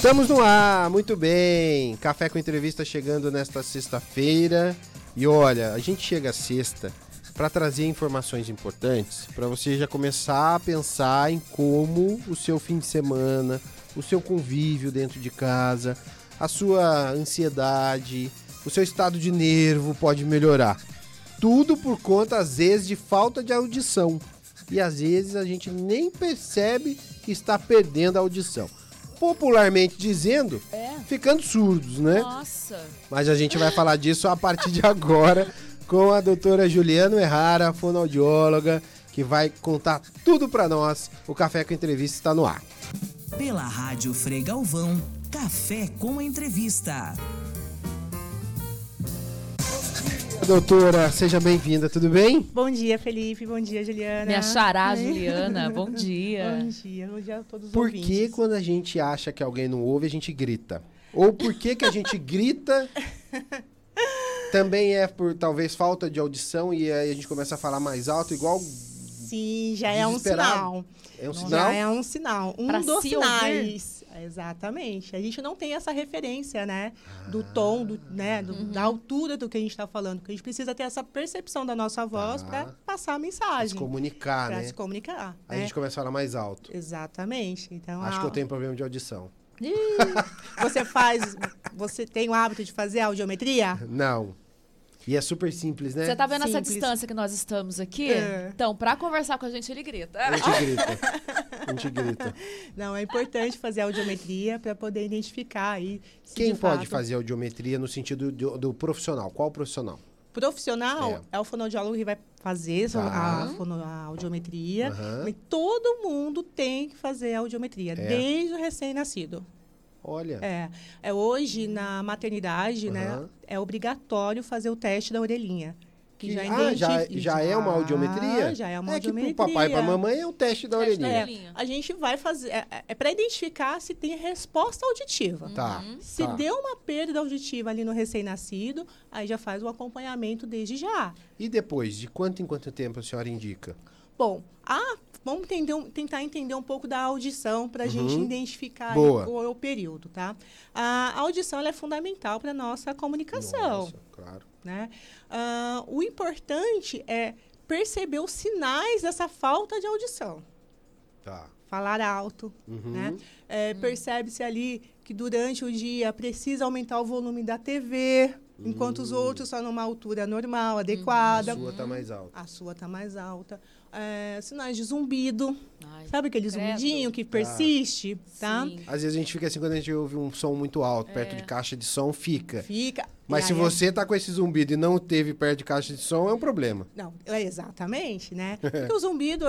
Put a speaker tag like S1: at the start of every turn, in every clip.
S1: Estamos no ar, muito bem. Café com Entrevista chegando nesta sexta-feira. E olha, a gente chega à sexta para trazer informações importantes, para você já começar a pensar em como o seu fim de semana, o seu convívio dentro de casa, a sua ansiedade, o seu estado de nervo pode melhorar. Tudo por conta, às vezes, de falta de audição. E às vezes a gente nem percebe que está perdendo a audição. Popularmente dizendo, ficando surdos, né?
S2: Nossa!
S1: Mas a gente vai falar disso a partir de agora com a doutora Juliana Errara, fonoaudióloga, que vai contar tudo para nós. O Café com Entrevista está no ar.
S3: Pela Rádio Frei Galvão, Café com Entrevista.
S1: Doutora, seja bem-vinda, tudo bem?
S4: Bom dia, Felipe. Bom dia, Juliana.
S2: Minha xará, Juliana. Bom dia.
S4: Bom dia. Bom dia a todos os
S1: Por
S4: ouvintes.
S1: que quando a gente acha que alguém não ouve, a gente grita? Ou por que a gente grita? Também é por, talvez, falta de audição e aí a gente começa a falar mais alto, igual...
S4: Sim, já é um sinal.
S1: É um sinal?
S4: Já é um sinal. Um
S2: pra
S4: dos
S2: se
S4: sinais. Exatamente. A gente não tem essa referência, né? Do tom, da altura do que a gente está falando. Porque a gente precisa ter essa percepção da nossa voz para passar a mensagem.
S1: Se comunicar, né?
S4: Para se comunicar.
S1: Aí a gente começa a falar mais alto.
S4: Exatamente. Então,
S1: Acho que eu tenho problema de audição.
S4: Você tem o hábito de fazer audiometria?
S1: Não. E é super simples, né?
S2: Você tá vendo essa
S4: Simples.
S2: distância que nós estamos aqui?
S4: É.
S2: Então, pra conversar com a gente, ele grita.
S1: A gente grita. A gente grita.
S4: Não, é importante fazer audiometria para poder identificar aí. Se
S1: Quem
S4: de
S1: pode
S4: fato-
S1: fazer audiometria no sentido do profissional? Qual profissional?
S4: Profissional é o fonoaudiólogo que vai fazer a audiometria.
S1: Aham.
S4: Mas todo mundo tem que fazer a audiometria, desde o recém-nascido.
S1: Olha.
S4: Hoje, na maternidade, né,
S1: Aham.
S4: é obrigatório fazer o teste da orelhinha. Que
S1: já é uma audiometria?
S4: Já é uma
S1: Que
S4: audiometria.
S1: pro papai e pra mamãe é o teste da
S2: Teste da
S1: orelhinha.
S2: orelhinha.
S4: A gente vai fazer... É para identificar se tem resposta auditiva.
S1: Tá.
S4: Se
S1: tá.
S4: deu uma perda auditiva ali no recém-nascido, aí já faz o acompanhamento desde já.
S1: E depois, de quanto em quanto tempo a senhora indica?
S4: Bom, vamos tentar entender um pouco da audição para a gente identificar
S1: Boa.
S4: o período, tá? A audição ela é fundamental para a nossa comunicação.
S1: Nossa, claro.
S4: Né? O importante é perceber os sinais dessa falta de audição.
S1: Tá.
S4: Falar alto, né? Percebe-se ali que durante o dia precisa aumentar o volume da TV, enquanto os outros estão numa altura normal, adequada.
S1: A sua tá mais alta.
S4: A sua está mais alta. Sinais de zumbido.
S2: Ai,
S4: Sabe aquele
S2: credo.
S4: zumbidinho que persiste? Tá?
S2: Sim.
S1: Às vezes a gente fica assim, quando a gente ouve um som muito alto, perto de caixa de som, fica.
S4: Fica.
S1: Mas
S4: E
S1: se
S4: aí
S1: você tá com esse zumbido e não teve perto de caixa de som, é um problema.
S4: Não, exatamente, né? Porque o zumbido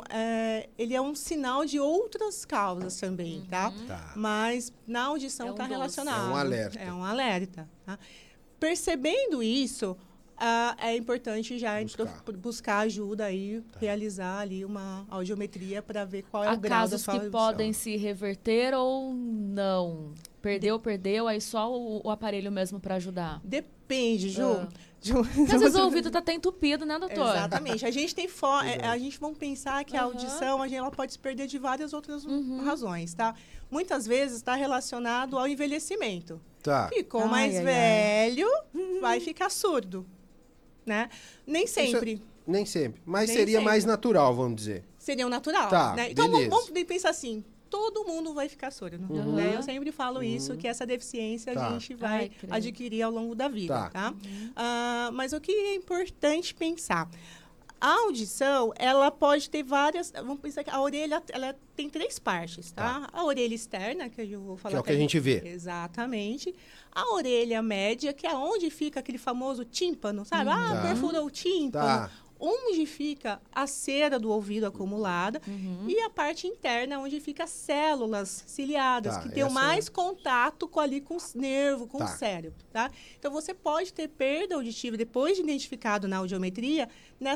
S4: ele é um sinal de outras causas também, tá?
S1: Tá.
S4: Mas na audição
S2: É um
S4: está
S2: doce.
S4: relacionado.
S1: É um alerta.
S4: É um alerta. Tá? Percebendo isso, é importante já buscar ajuda aí, realizar ali uma audiometria para ver qual é
S2: Há
S4: o grau da
S2: casos
S4: sua
S2: que
S4: audição.
S2: podem se reverter ou não? Perdeu, aí só o aparelho mesmo pra ajudar.
S4: Depende, Ju.
S2: Porque às vezes o ouvido tá até entupido, né, doutor?
S4: Exatamente. A gente tem a gente vamos pensar que a audição ela pode se perder de várias outras razões, tá? Muitas vezes está relacionado ao envelhecimento.
S1: Tá.
S4: Ficou mais velho, vai ficar surdo, né? Nem sempre.
S1: Nem sempre. Mas
S4: Nem
S1: seria
S4: sempre.
S1: mais natural, vamos dizer.
S4: Seria o natural,
S1: Tá,
S4: né? Então
S1: beleza.
S4: vamos pensar assim, todo mundo vai ficar surdo, né? Eu sempre falo isso, que essa deficiência
S1: Tá.
S4: a gente vai
S2: Ai, credo.
S4: adquirir ao longo da vida,
S1: Tá.
S4: tá? Mas o que é importante pensar? A audição, ela pode ter várias... Vamos pensar que a orelha, ela tem 3 partes, tá? A orelha externa, que eu vou falar...
S1: Que é o que a gente vê.
S4: Exatamente. A orelha média, que é onde fica aquele famoso tímpano, sabe?
S1: Tá.
S4: Perfura o tímpano.
S1: Tá.
S4: Onde fica a cera do ouvido acumulada e a parte interna, onde fica as células ciliadas,
S1: Tá,
S4: que tem o
S1: essa-
S4: mais contato com o nervo, com
S1: Tá.
S4: o cérebro, tá? Então, você pode ter perda auditiva, depois de identificado na audiometria,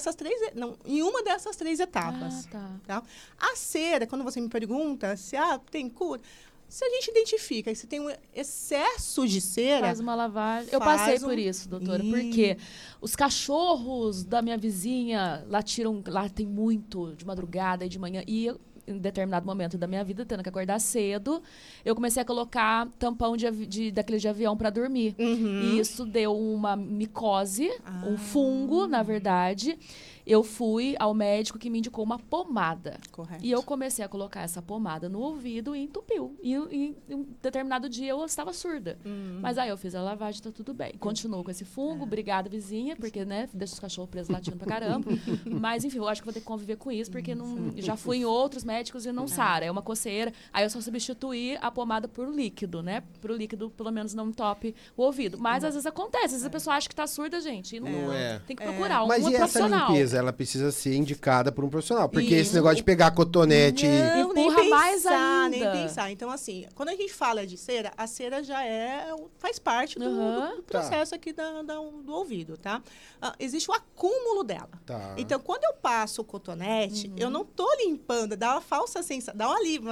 S4: em uma dessas 3 etapas. Tá? A cera, quando você me pergunta se tem cura... Se a gente identifica se tem um excesso de cera...
S2: Faz uma lavagem. Eu
S4: faz
S2: passei por isso, doutora. Porque os cachorros da minha vizinha latem muito de madrugada e de manhã. E em determinado momento da minha vida, tendo que acordar cedo, eu comecei a colocar tampão daquele de avião para dormir. E isso deu uma micose, um fungo, na verdade. Eu fui ao médico que me indicou uma pomada.
S4: Correto.
S2: E eu comecei a colocar essa pomada no ouvido e entupiu. E em um determinado dia eu estava surda. Mas aí eu fiz a lavagem, tá tudo bem. Continuo com esse fungo, obrigada, vizinha, porque, né, deixa os cachorros presos latindo pra caramba. Mas, enfim, eu acho que vou ter que conviver com isso, porque já fui em outros médicos e não sara. É uma coceira. Aí eu só substituí a pomada por líquido, né? Pro líquido, pelo menos, não entope o ouvido. Mas, às vezes, acontece. Às vezes a pessoa acha que tá surda, gente. E não
S1: é.
S2: Tem que procurar
S1: Mas e essa
S2: profissional.
S1: limpeza? Ela precisa ser indicada por um profissional. Porque esse negócio de pegar cotonete...
S4: Não, nem
S2: empurra
S4: pensar,
S2: mais ainda.
S4: nem pensar. Então, assim, quando a gente fala de cera, a cera já faz parte do processo aqui do ouvido, tá? Existe o acúmulo dela.
S1: Tá.
S4: Então, quando eu passo o cotonete, eu não tô limpando, dá uma falsa sensação, dá um alívio.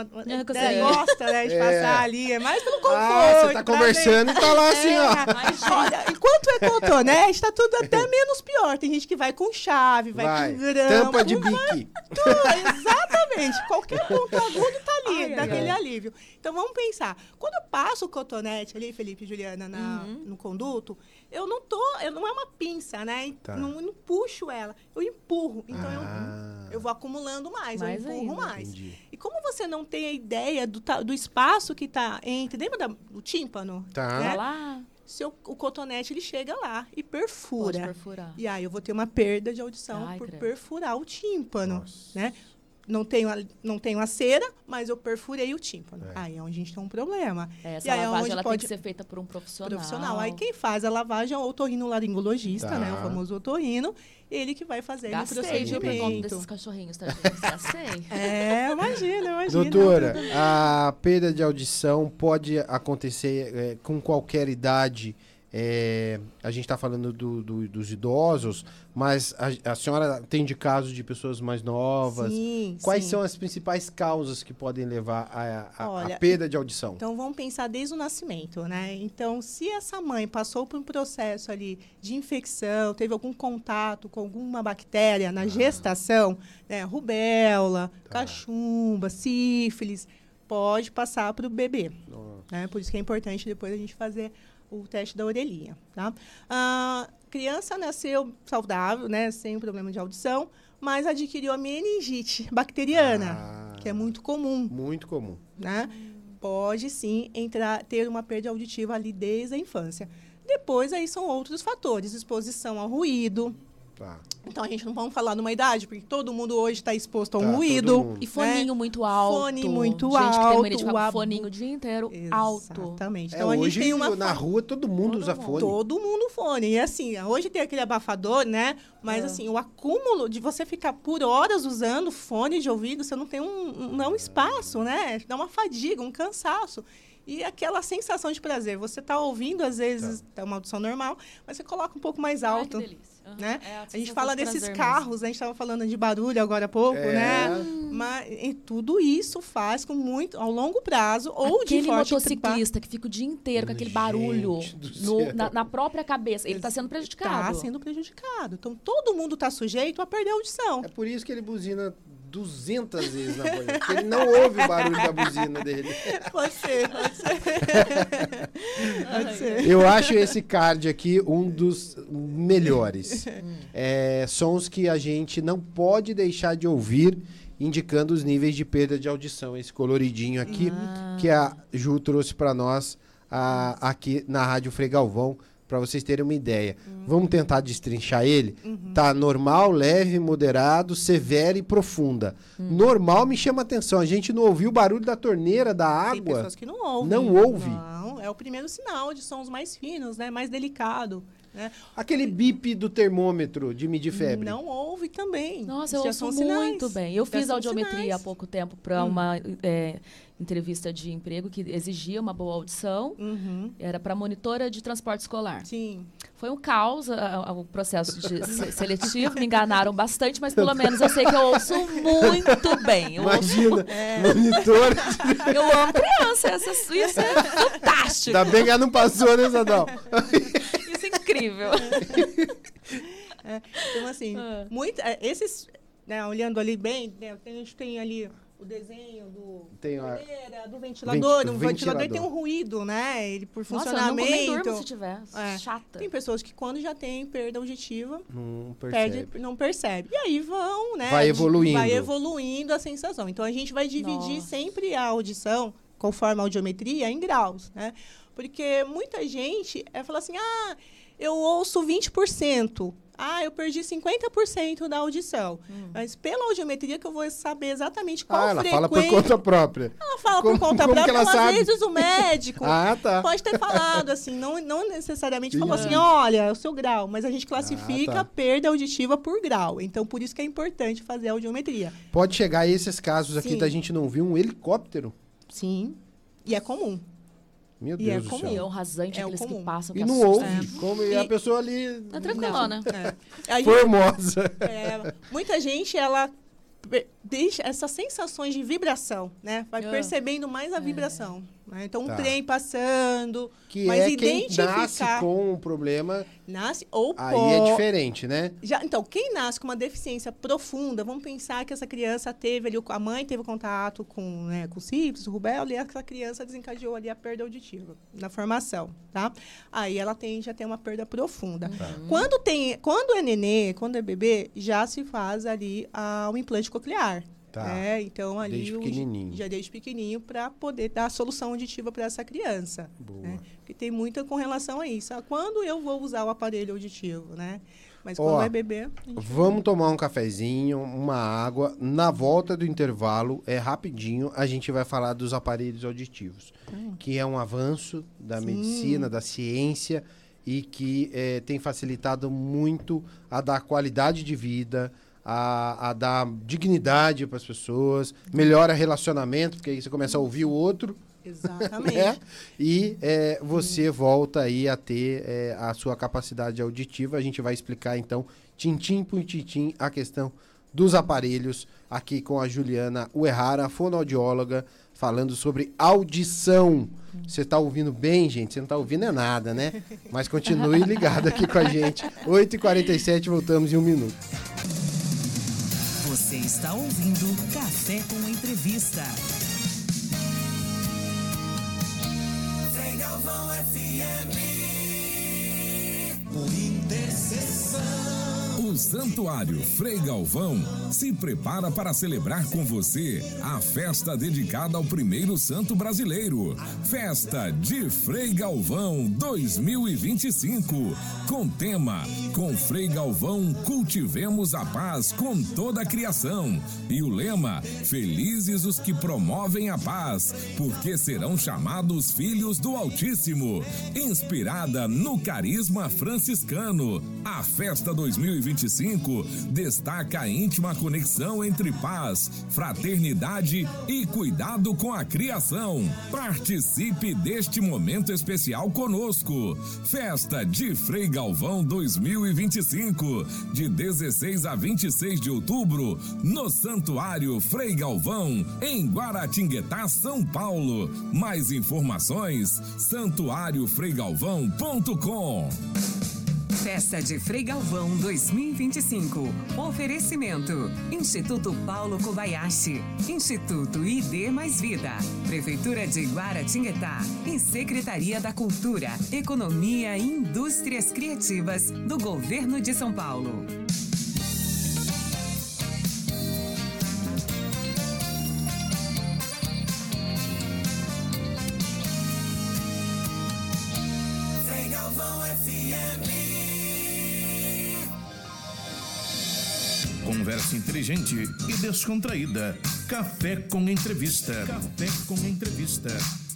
S4: Gosta, né, de passar ali, é mais pelo conforto.
S1: Você tá conversando e tá lá assim, ó.
S4: Olha, enquanto é cotonete, tá tudo até menos pior. Tem gente que vai com chave, vai com grama.
S1: Tampa de bique.
S4: Exatamente. Qualquer ponto agudo tá ali, daquele alívio. Então, vamos pensar. Quando eu passo o cotonete ali, Felipe e Juliana, no conduto, eu não é uma pinça, né?
S1: Tá.
S4: Não puxo ela, eu empurro. Então, eu vou acumulando mais eu empurro
S2: ainda.
S4: mais.
S1: Entendi.
S4: E como você não tem a ideia do espaço que tá entre... Lembra do tímpano?
S1: Tá.
S4: Né?
S2: Lá.
S4: O cotonete, ele chega lá e perfura.
S2: Pode perfurar.
S4: E aí eu vou ter uma perda de audição por perfurar o tímpano, né? Não tenho a cera, mas eu perfurei o tímpano. Aí é onde a gente tem um problema.
S2: Essa lavagem ela tem que ser feita por um profissional.
S4: Aí quem faz a lavagem é o otorrinolaringologista, né? O famoso otorrino. Ele que vai fazer o procedimento.
S2: Por conta desses cachorrinhos, tá, gente? Gastei.
S4: Imagina.
S1: Doutora, a perda de audição pode acontecer com qualquer idade. A gente está falando dos idosos, mas a senhora tem de casos de pessoas mais novas. Quais são as principais causas que podem levar à perda de audição?
S4: Então, vamos pensar desde o nascimento, né? Então, se essa mãe passou por um processo ali de infecção, teve algum contato com alguma bactéria na gestação, né? Rubéola, cachumba, sífilis, pode passar para o bebê. Né? Por isso que é importante depois a gente fazer o teste da orelhinha, tá? A criança nasceu saudável, né, sem problema de audição, mas adquiriu a meningite bacteriana, que é muito comum.
S1: Muito comum.
S4: Né? Pode, sim, ter uma perda auditiva ali desde a infância. Depois, aí são outros fatores, exposição ao ruído. Então, a gente não vamos falar numa idade, porque todo mundo hoje está exposto a um ruído.
S2: E foninho muito alto.
S4: Fone muito
S2: alto. Gente que tem mania de ficar com foninho o dia inteiro alto.
S4: Exatamente. Então, a gente
S1: hoje,
S4: tem
S1: na rua, todo mundo usa fone.
S4: Todo mundo fone. E assim, hoje tem aquele abafador, né? Mas assim, o acúmulo de você ficar por horas usando fone de ouvido, você não tem um espaço, né? Dá uma fadiga, um cansaço. E aquela sensação de prazer. Você está ouvindo, às vezes, é uma audição normal, mas você coloca um pouco mais alto.
S2: Ai, que delícia.
S4: Né? A gente fala desses carros, a gente estava falando de barulho agora há pouco, né? Mas tudo isso faz com muito, ao longo prazo, ou de forte...
S2: Aquele motociclista que fica o dia inteiro com aquele barulho na própria cabeça, ele está sendo prejudicado.
S4: Está sendo prejudicado. Então, todo mundo está sujeito a perder a audição.
S1: É por isso que ele buzina 200 vezes na voz, porque ele não ouve o barulho da buzina dele.
S4: Pode ser.
S1: Eu acho esse card aqui um dos melhores. Sons que a gente não pode deixar de ouvir, indicando os níveis de perda de audição. Esse coloridinho aqui, que a Ju trouxe para nós aqui na Rádio Frei Galvão, para vocês terem uma ideia. Vamos tentar destrinchar ele? Tá normal, leve, moderado, severa e profunda. Normal me chama atenção. A gente não ouviu o barulho da torneira, da água.
S4: Tem pessoas que não ouvem.
S1: Não ouve?
S4: Não, é o primeiro sinal de sons mais finos, né? Mais delicado. Né?
S1: Aquele bip do termômetro de medir febre.
S4: Não ouve também.
S2: Nossa, eu ouço muito bem. Eu fiz audiometria há pouco tempo para uma entrevista de emprego que exigia uma boa audição. Era para monitora de transporte escolar.
S4: Sim.
S2: Foi um caos o processo seletivo. Me enganaram bastante, mas pelo menos eu sei que eu ouço muito bem.
S1: Imagina, monitora.
S2: Eu amo criança. Isso é fantástico.
S1: Ainda bem que ela não passou, né, Sadal?
S2: Isso é incrível.
S4: Então, assim, esses, né, olhando ali bem, né, a gente tem ali o desenho do
S1: do
S4: ventilador. O ventilador tem um ruído, né? Ele por funcionamento.
S2: Eu não durmo se tiver. Chata.
S4: Tem pessoas que quando já tem perda auditiva, não percebe. E aí vão, né?
S1: Vai
S4: evoluindo a sensação. Então a gente vai dividir sempre a audição, conforme a audiometria, em graus, né? Porque muita gente fala assim, eu ouço 20%. Eu perdi 50% da audição. Mas pela audiometria que eu vou saber exatamente qual frequência...
S1: Ela fala por conta própria.
S4: Ela fala por conta própria, mas às vezes o médico
S1: tá.
S4: pode ter falado, assim, não necessariamente falou assim, olha, é o seu grau, mas a gente classifica a perda auditiva por grau. Então, por isso que é importante fazer a audiometria.
S1: Pode chegar a esses casos aqui da gente não ver um helicóptero?
S4: Sim, e é comum.
S1: Meu Deus do céu.
S2: É um rasante, aqueles que passam.
S1: E não ouve. E a pessoa ali...
S2: É tranquilona.
S1: Formosa.
S4: Muita gente, ela deixa essas sensações de vibração, né? Vai percebendo mais a vibração. Né? Então, um trem passando... Mas
S1: quem nasce com um problema...
S4: Nasce ou
S1: aí é diferente, né?
S4: Então, quem nasce com uma deficiência profunda, vamos pensar que essa criança teve ali... A mãe teve contato com sífilis, rubéola, e essa criança desencadeou ali a perda auditiva na formação, tá? Aí ela tende a ter uma perda profunda. Quando é nenê, quando é bebê, já se faz ali o implante coclear. Então, ali desde pequenininho para poder dar a solução auditiva para essa criança. Né? Porque tem muita com relação a isso. Quando eu vou usar o aparelho auditivo, né? Mas quando é bebê...
S1: Vamos tomar um cafezinho, uma água. Na volta do intervalo, rapidinho, a gente vai falar dos aparelhos auditivos. Que é um avanço da medicina, da ciência, e que tem facilitado muito a dar qualidade de vida, a dar dignidade para as pessoas, melhora relacionamento, porque aí você começa a ouvir o outro.
S4: Exatamente.
S1: E você volta aí a ter a sua capacidade auditiva. A gente vai explicar, então, tintim por tintim, a questão dos aparelhos, aqui com a Juliana Uehara, fonoaudióloga, falando sobre audição. Você está ouvindo bem, gente? Você não está ouvindo nada, né? Mas continue ligado aqui com a gente. 8h47, voltamos em 1 minuto.
S3: Você está ouvindo Café com Entrevista. Frei Galvão FM. Por intercessão.
S5: O Santuário Frei Galvão se prepara para celebrar com você a festa dedicada ao primeiro santo brasileiro. Festa de Frei Galvão 2025. Com tema: com Frei Galvão cultivemos a paz com toda a criação. E o lema: felizes os que promovem a paz, porque serão chamados filhos do Altíssimo. Inspirada no carisma franciscano, a festa 2025 destaca a íntima conexão entre paz, fraternidade e cuidado com a criação. Participe deste momento especial conosco. Festa de Frei Galvão 2025, de 16 a 26 de outubro, no Santuário Frei Galvão, em Guaratinguetá, São Paulo. Mais informações, santuariofreigalvão.com.
S6: Festa de Frei Galvão 2025. Oferecimento: Instituto Paulo Kobayashi, Instituto ID Mais Vida, Prefeitura de Guaratinguetá e Secretaria da Cultura, Economia e Indústrias Criativas do Governo de São Paulo.
S3: Frei Galvão FM.
S5: Conversa inteligente e descontraída. Café com Entrevista. Café com Entrevista.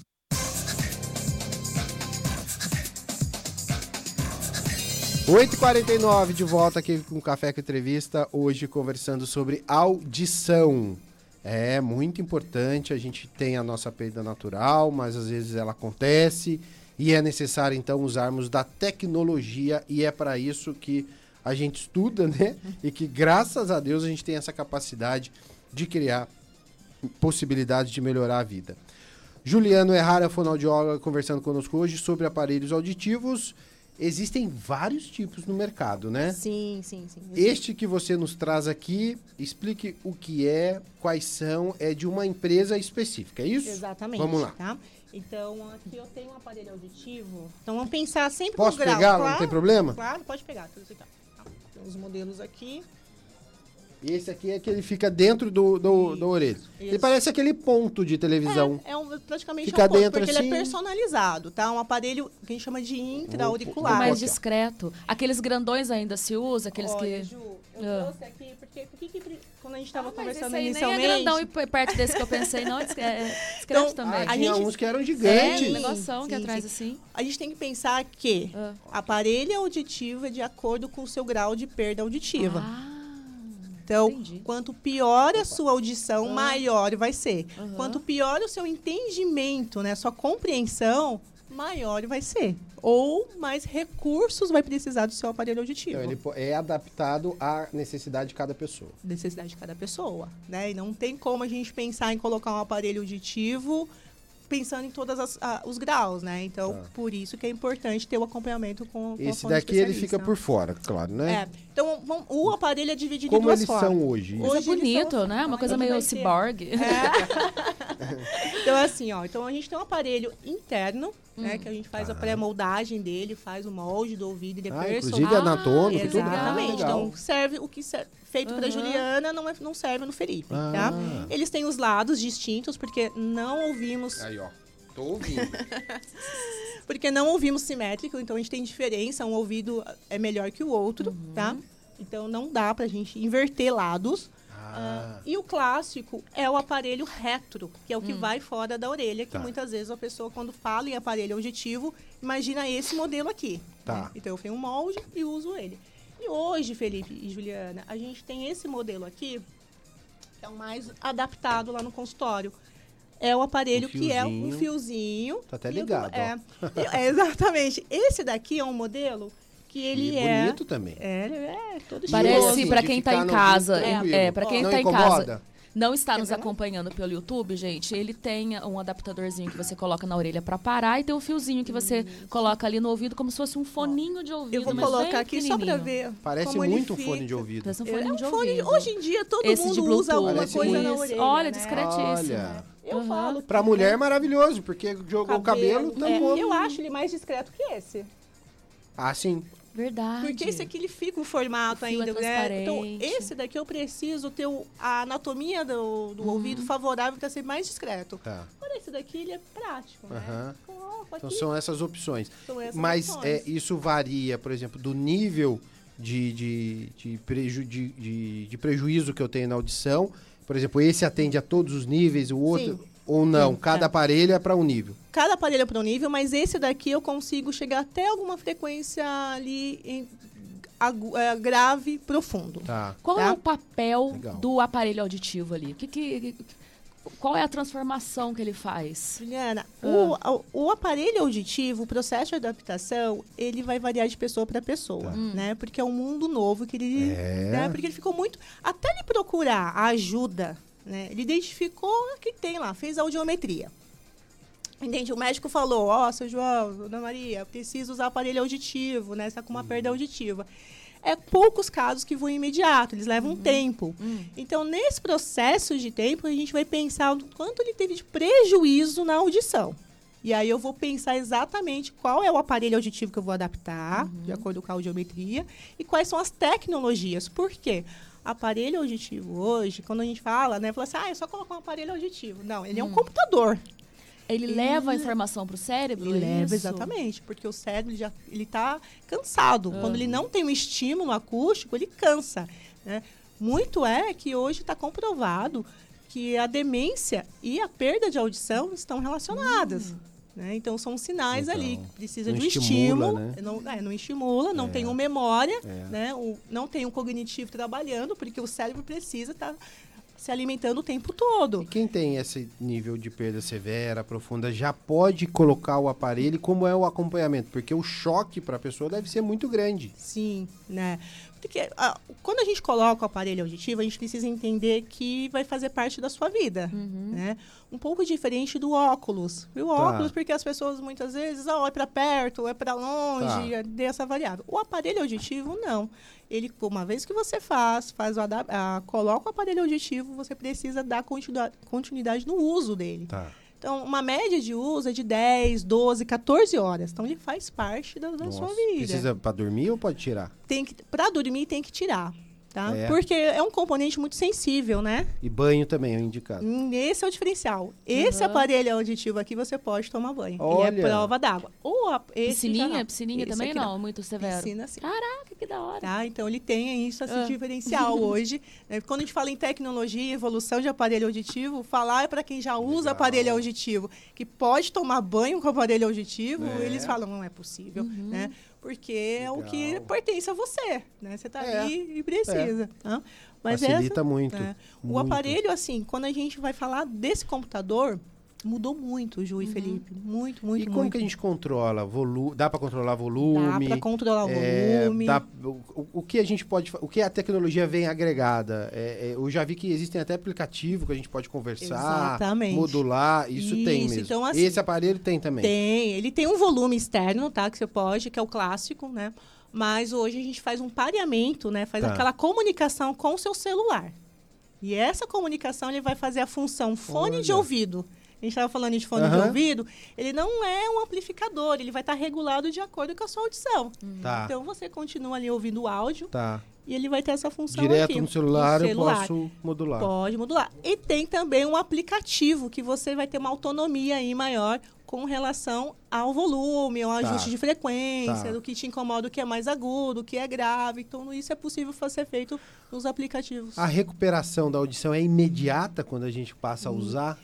S1: Oito 8h49 de volta aqui com o Café com Entrevista. Hoje conversando sobre audição. É muito importante. A gente tem a nossa perda natural, mas às vezes ela acontece. E é necessário então usarmos da tecnologia. E é para isso que a gente estuda, né? E que, graças a Deus, a gente tem essa capacidade de criar possibilidades de melhorar a vida. Juliana Uehara, fonoaudióloga, conversando conosco hoje sobre aparelhos auditivos. existem vários tipos no mercado, né?
S4: Sim.
S1: Este que você nos traz aqui, explique o que é, quais são, é de uma empresa específica, é isso?
S4: Exatamente.
S1: Vamos lá.
S4: Tá? Então, aqui eu tenho um aparelho auditivo. Então, vamos pensar sempre
S1: Posso
S4: no grau.
S1: pegar?
S4: Claro,
S1: não tem problema?
S4: Claro, pode pegar. Tudo isso aqui, ó. Tem os modelos aqui.
S1: E esse aqui é que ele fica dentro do orelha. Ele parece aquele ponto de televisão.
S4: Praticamente
S1: Fica
S4: um ponto,
S1: dentro
S4: porque
S1: assim.
S4: ele é personalizado, tá? Um aparelho que a gente chama de intra-auricular.
S2: Mais discreto. Aqueles grandões ainda se usa, aqueles
S4: Olha,
S2: que...
S4: Ju, eu trouxe aqui, porque quando a gente estava conversando
S2: esse aí
S4: inicialmente...
S2: nem é grandão e perto desse que eu pensei, não, é discreto
S4: Então,
S2: também.
S1: Tinha uns que eram gigantes.
S2: Um negoção que atrás assim.
S4: A gente tem que pensar que aparelho auditivo é de acordo com o seu grau de perda auditiva. Então,
S2: entendi.
S4: quanto pior a sua audição, maior vai ser. Quanto pior o seu entendimento, né, sua compreensão, maior vai ser. Ou mais recursos vai precisar do seu aparelho auditivo.
S1: Então, ele é adaptado à necessidade de cada pessoa.
S4: Necessidade de cada pessoa, né? E não tem como a gente pensar em colocar um aparelho auditivo pensando em todos os graus, né? Então, por isso que é importante ter o acompanhamento com
S1: Esse daqui ele fica por fora, claro, né?
S4: Então, o aparelho é dividido
S1: Como
S4: em duas
S1: eles
S4: formas.
S1: são hoje?
S2: Coisa bonito, né? Uma coisa meio ciborgue.
S4: Então, assim, ó. Então, a gente tem um aparelho interno, né? Que a gente faz a pré-moldagem dele, faz o molde do ouvido e depois...
S1: Inclusive anatômico, tudo.
S4: Exatamente.
S1: Legal.
S4: Então, serve o que feito para Juliana não serve no Felipe, tá? Eles têm os lados distintos, porque não ouvimos...
S1: Aí, ó. Tô ouvindo.
S4: Porque não ouvimos simétrico, então a gente tem diferença. Um ouvido é melhor que o outro, tá? Então, não dá pra gente inverter lados. E o clássico é o aparelho retro, que é o que vai fora da orelha, que muitas vezes a pessoa, quando fala em aparelho auditivo, imagina esse modelo aqui.
S1: Tá.
S4: Né? Então, eu tenho um molde e uso ele. E hoje, Felipe e Juliana, a gente tem esse modelo aqui, que é o mais adaptado lá no consultório. É o aparelho que é um fiozinho.
S1: Tá até ligado,
S4: exatamente. Esse daqui é um modelo que ele é...
S1: bonito também.
S4: É todo
S2: Parece,
S1: assim,
S2: para
S1: de
S2: quem tá
S1: ficar
S2: em
S1: no
S2: casa,
S1: ouvido
S2: para quem
S1: não
S2: tá em
S1: incomoda?
S2: casa, não está nos acompanhando pelo YouTube, gente, ele tem um adaptadorzinho que você coloca na orelha para parar e tem um fiozinho que você coloca ali no ouvido como se fosse um foninho de ouvido.
S4: Eu vou colocar aqui só para ver.
S1: Parece
S4: como
S1: muito um
S4: ele
S1: fone
S4: fica.
S1: de ouvido.
S2: Parece um foninho de
S4: fone
S2: ouvido.
S4: Hoje em dia todo
S2: Esse de
S4: mundo
S2: Bluetooth.
S4: usa alguma
S1: Parece
S4: coisa na
S2: Isso.
S4: orelha.
S2: Olha,
S4: né?
S2: discretíssimo.
S1: Olha.
S4: Eu falo.
S1: Pra mulher é maravilhoso, porque jogou o cabelo, tampou.
S4: Eu acho ele mais discreto que esse.
S1: Ah, sim.
S2: Verdade.
S4: Porque esse aqui ele fica um formato
S2: fio
S4: ainda, né? Então,
S2: transparente.
S4: esse daqui eu preciso ter a anatomia do ouvido favorável para ser mais discreto.
S1: Tá.
S4: Agora, esse daqui ele é prático, né? Coloco
S1: Então
S4: aqui.
S1: são essas opções.
S4: São essas
S1: Mas
S4: opções.
S1: isso varia, por exemplo, do nível de prejuízo que eu tenho na audição. Por exemplo, esse atende a todos os níveis, o outro...
S4: Sim.
S1: Ou não,
S4: Sim,
S1: cada aparelho é para um nível.
S4: Cada aparelho é para um nível, mas esse daqui eu consigo chegar até alguma frequência ali grave, profundo.
S1: Tá.
S2: Qual é o papel
S1: Legal.
S2: do aparelho auditivo ali? Qual é a transformação que ele faz?
S4: Juliana, o aparelho auditivo, o processo de adaptação, ele vai variar de pessoa para pessoa, né? Porque é um mundo novo que ele... Né? Porque ele ficou muito... Até ele procurar a ajuda, né? Ele identificou o que tem lá, fez a audiometria. Entende? O médico falou, seu João, Dona Maria, precisa usar aparelho auditivo, né? Você está com uma perda auditiva. É poucos casos que vão imediato, eles levam um tempo. Então, nesse processo de tempo, a gente vai pensar o quanto ele teve de prejuízo na audição. E aí eu vou pensar exatamente qual é o aparelho auditivo que eu vou adaptar, de acordo com a audiometria, e quais são as tecnologias. Por quê? Aparelho auditivo hoje, quando a gente fala, né? Fala assim, é só colocar um aparelho auditivo. Não, ele é um computador.
S2: Ele leva a informação para o cérebro?
S4: Ele leva,
S2: isso?
S4: exatamente, porque o cérebro ele está cansado. Quando ele não tem um estímulo acústico, ele cansa. Né? Muito é que hoje está comprovado que a demência e a perda de audição estão relacionadas. Né? Então, são sinais ali que precisa de um estímulo.
S1: Né?
S4: Não estimula, não tem uma memória, né? Não tem um cognitivo trabalhando, porque o cérebro precisa estar se alimentando o tempo todo.
S1: E quem tem esse nível de perda severa, profunda, já pode colocar o aparelho? Como é o acompanhamento? Porque o choque para a pessoa deve ser muito grande.
S4: Sim, né? Quando a gente coloca o aparelho auditivo, a gente precisa entender que vai fazer parte da sua vida, né? Um pouco diferente do óculos. O óculos, porque as pessoas muitas vezes, é para perto, é para longe, dessa variável. O aparelho auditivo, não. Ele, uma vez que você coloca o aparelho auditivo, você precisa dar continuidade no uso dele. Então, uma média de uso é de 10, 12, 14 horas. Então, ele faz parte da sua vida.
S1: Precisa para dormir ou pode tirar?
S4: Para dormir, tem que tirar. Tá? Porque é um componente muito sensível, né?
S1: E banho também é indicado.
S4: Esse é o diferencial. Esse aparelho auditivo aqui, você pode tomar banho.
S1: Olha.
S4: Ele é prova d'água.
S2: Piscininha também não, muito severo.
S4: Piscina, sim.
S2: Caraca, que da hora.
S4: Tá? Então, ele tem isso, esse diferencial hoje. Quando a gente fala em tecnologia, evolução de aparelho auditivo, falar é para quem já usa aparelho auditivo, que pode tomar banho com aparelho auditivo, eles falam, não é possível, né? Porque é o que pertence a você, né? Você está ali e precisa. Tá? Mas
S1: facilita muito.
S4: O aparelho, assim, quando a gente vai falar desse computador, mudou muito, Ju e Felipe. Muito.
S1: E como que a gente controla? Dá para controlar volume?
S4: Dá para controlar o volume.
S1: O que a gente pode... O que a tecnologia vem agregada? Eu já vi que existem até aplicativos que a gente pode conversar, modular. Isso tem mesmo. Então, assim, esse aparelho tem também?
S4: Tem. Ele tem um volume externo, tá? Que você pode, que é o clássico, né? Mas hoje a gente faz um pareamento, né? Faz aquela comunicação com o seu celular. E essa comunicação, ele vai fazer a função fone de ouvido. A gente estava falando de fone de ouvido, ele não é um amplificador, ele vai estar regulado de acordo com a sua audição. Então, você continua ali ouvindo o áudio e ele vai ter essa função
S1: direto
S4: aqui.
S1: no celular eu posso modular.
S4: Pode modular. E tem também um aplicativo que você vai ter uma autonomia aí maior com relação ao volume, ao ajuste de frequência, do que te incomoda, o que é mais agudo, o que é grave. Então, isso é possível ser feito nos aplicativos.
S1: A recuperação da audição é imediata quando a gente passa a usar?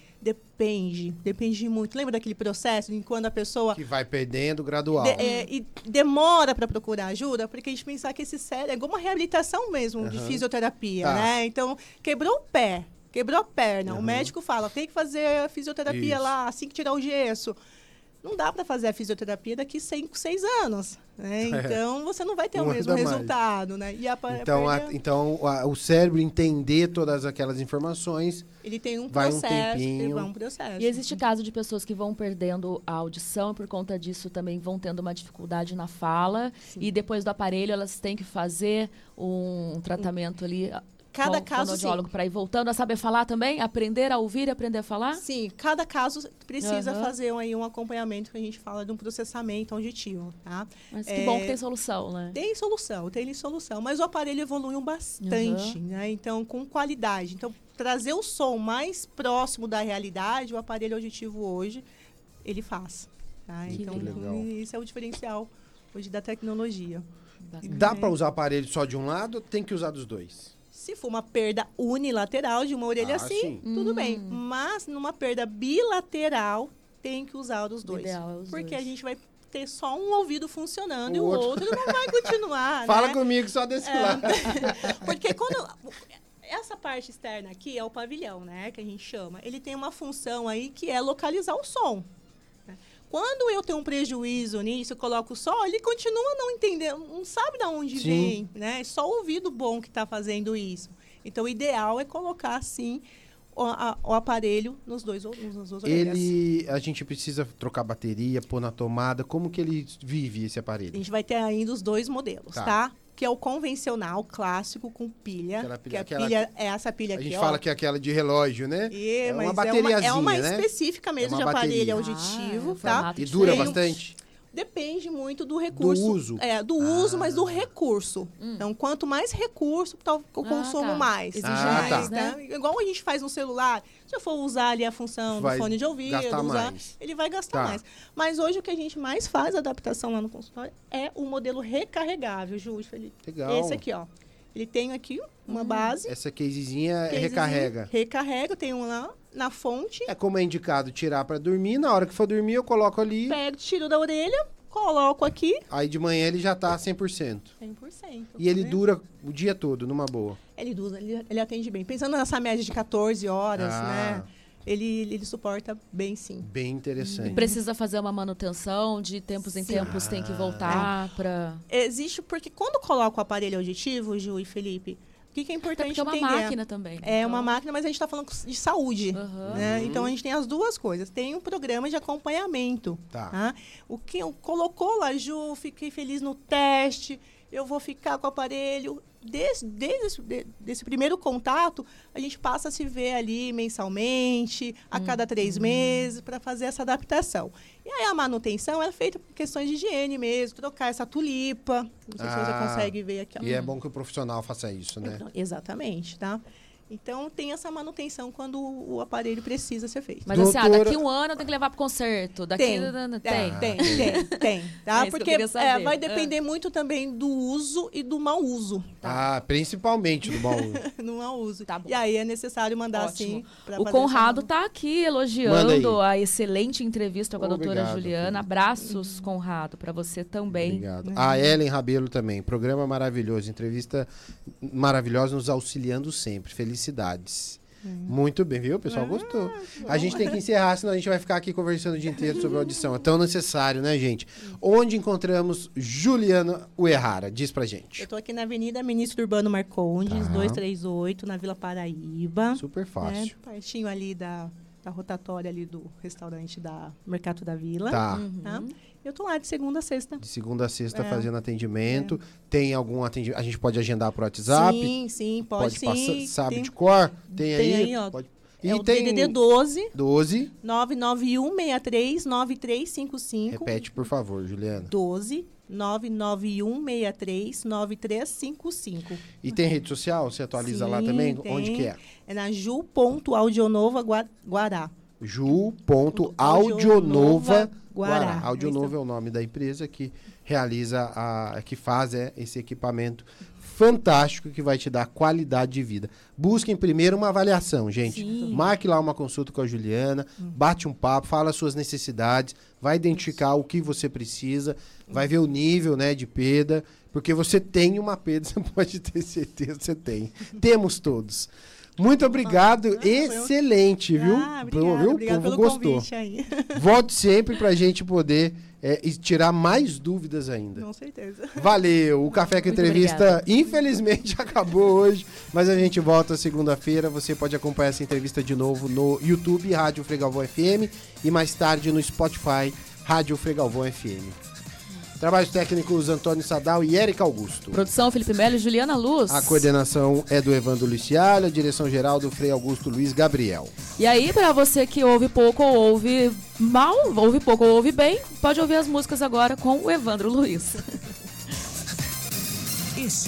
S4: Depende muito. Lembra daquele processo em quando a pessoa...
S1: Que vai perdendo gradual.
S4: E demora para procurar ajuda, porque a gente pensar que esse cérebro é igual uma reabilitação mesmo de fisioterapia, né? Então, quebrou o pé, quebrou a perna. O médico fala, tem que fazer a fisioterapia lá, assim que tirar o gesso. Não dá para fazer a fisioterapia daqui 5, 6 anos. Né? Então, você não vai ter o mesmo resultado. Né? E
S1: então, o cérebro entender todas aquelas informações...
S4: Ele tem um
S1: processo.
S4: processo.
S2: E existe caso de pessoas que vão perdendo a audição, por conta disso também vão tendo uma dificuldade na fala. Sim. E depois do aparelho, elas têm que fazer um tratamento ali...
S4: Cada caso,
S2: para ir voltando a saber falar também? Aprender a ouvir e aprender a falar?
S4: Sim, cada caso precisa fazer aí um acompanhamento que a gente fala de um processamento auditivo, tá?
S2: Mas que bom que tem solução, né?
S4: Tem solução. Mas o aparelho evoluiu bastante, né? Então, com qualidade. Então, trazer o som mais próximo da realidade, o aparelho auditivo hoje, ele faz. Tá? Então, isso é o diferencial hoje da tecnologia.
S1: Dá para usar o aparelho só de um lado ou tem que usar dos dois?
S4: Se for uma perda unilateral de uma orelha tudo bem. Mas numa perda bilateral, tem que usar os dois. Porque a gente vai ter só um ouvido funcionando e o outro não vai continuar.
S1: Fala comigo só desse lado.
S4: Porque quando... Essa parte externa aqui é o pavilhão, né? Que a gente chama. Ele tem uma função aí que é localizar o som. Quando eu tenho um prejuízo nisso, eu coloco só, ele continua não entendendo, não sabe de onde vem, né? É só o ouvido bom que está fazendo isso. Então, o ideal é colocar, assim, o aparelho nos dois orelhas.
S1: A gente precisa trocar bateria, pôr na tomada. Como que ele vive, esse aparelho?
S4: A gente vai ter ainda os dois modelos, tá? Que é o convencional, clássico, com pilha. Pilha é essa pilha aqui,
S1: A gente fala que é aquela de relógio, né?
S4: Mas
S1: uma bateriazinha,
S4: é uma
S1: né?
S4: específica mesmo de aparelho auditivo, tá?
S1: E dura bastante?
S4: Depende muito do recurso.
S1: Do uso?
S4: Do uso, mas do recurso. Então, quanto mais recurso, eu consumo mais.
S2: Exige mais, né?
S4: Igual a gente faz no celular. Se eu for usar ali a função do fone de ouvido, ele vai gastar mais. Mas hoje o que a gente mais faz adaptação lá no consultório é o modelo recarregável, Ju, Felipe.
S1: Legal.
S4: Esse aqui, ó. Ele tem aqui uma base.
S1: Essa casezinha recarrega.
S4: Recarrega, tem um lá na fonte.
S1: É como é indicado tirar para dormir. Na hora que for dormir, eu coloco ali.
S4: Pego, tiro da orelha, coloco aqui.
S1: Aí de manhã ele já tá 100%.
S4: 100%.
S1: E ele dura o dia todo, numa boa.
S4: Ele atende bem. Pensando nessa média de 14 horas, né? ele suporta bem, sim.
S1: Bem interessante.
S2: E precisa fazer uma manutenção, de tempos em tempos tem que voltar para...
S4: Existe, porque quando coloca o aparelho auditivo, Ju e Felipe, o que é importante entender?
S2: É uma máquina também.
S4: É uma máquina, mas a gente está falando de saúde. Né? Então, a gente tem as duas coisas. Tem um programa de acompanhamento. Tá? O que colocou lá, Ju, fiquei feliz no teste, eu vou ficar com o aparelho... Desde esse primeiro contato, a gente passa a se ver ali mensalmente, a cada 3 meses, para fazer essa adaptação. E aí a manutenção é feita por questões de higiene mesmo, trocar essa tulipa. Não sei se você consegue ver aqui.
S1: E é bom que o profissional faça isso, né?
S4: Então, exatamente, tá? Então, tem essa manutenção quando o aparelho precisa ser feito.
S2: Mas assim, daqui um ano eu tenho que levar para o concerto. Tem.
S4: Tá? Porque vai depender muito também do uso e do mau uso.
S1: Tá? Principalmente do mau uso.
S4: No mau uso.
S2: Tá bom.
S4: E aí é necessário mandar assim.
S2: O Conrado tá aqui elogiando a excelente entrevista com a doutora Juliana. Abraços, Conrado, para você também.
S1: Obrigado. A Ellen Rabelo também. Programa maravilhoso. Entrevista maravilhosa, nos auxiliando sempre. Felicidades. Muito bem, viu? O pessoal gostou. A gente tem que encerrar, senão a gente vai ficar aqui conversando o dia inteiro sobre a audição. É tão necessário, né, gente? Onde encontramos Juliana Uehara? Diz pra gente.
S4: Eu tô aqui na Avenida Ministro Urbano Marcondes, 238, na Vila Paraíba.
S1: Super fácil.
S4: Pertinho ali da rotatória ali do restaurante da Mercado da Vila.
S1: Tá.
S4: Eu tô lá de segunda a sexta.
S1: De segunda a sexta fazendo atendimento. Tem algum atendimento? A gente pode agendar por WhatsApp?
S4: Sim, pode sim.
S1: Passar, sabe de cor? Tem aí,
S4: ó.
S1: Pode...
S4: E o DDD 12
S1: 991
S4: 63 9355.
S1: Repete, por favor, Juliana.
S4: 12 991 63 9355.
S1: E tem rede social? Você atualiza lá também?
S4: Tem.
S1: Onde que é?
S4: É na ju.audionova Guará.
S1: ju.audionova Guará. Audionova é o nome da empresa que realiza, que faz esse equipamento fantástico que vai te dar qualidade de vida. Busquem primeiro uma avaliação, gente. Sim. Marque lá uma consulta com a Juliana, bate um papo, fala as suas necessidades, vai identificar o que você precisa, vai ver o nível, né, de perda, porque você tem uma perda, você pode ter certeza, você tem. Temos todos. Muito obrigado, excelente, viu?
S4: Obrigado,
S1: o povo
S4: pelo
S1: gostou.
S4: Convite aí.
S1: Volte sempre pra gente poder tirar mais dúvidas ainda.
S4: Com certeza.
S1: Valeu, o Café com Entrevista infelizmente acabou hoje, mas a gente volta segunda-feira. Você pode acompanhar essa entrevista de novo no YouTube, Rádio Fregalvão FM, e mais tarde no Spotify, Rádio Fregalvão FM. Trabalhos técnicos Antônio Sadal e Érica Augusto.
S2: Produção Felipe Melo e Juliana Luz.
S1: A coordenação é do Evandro Lucialho, a direção geral do Frei Augusto Luiz Gabriel.
S2: E aí, para você que ouve pouco ou ouve mal, ouve pouco ou ouve bem, pode ouvir as músicas agora com o Evandro Luiz.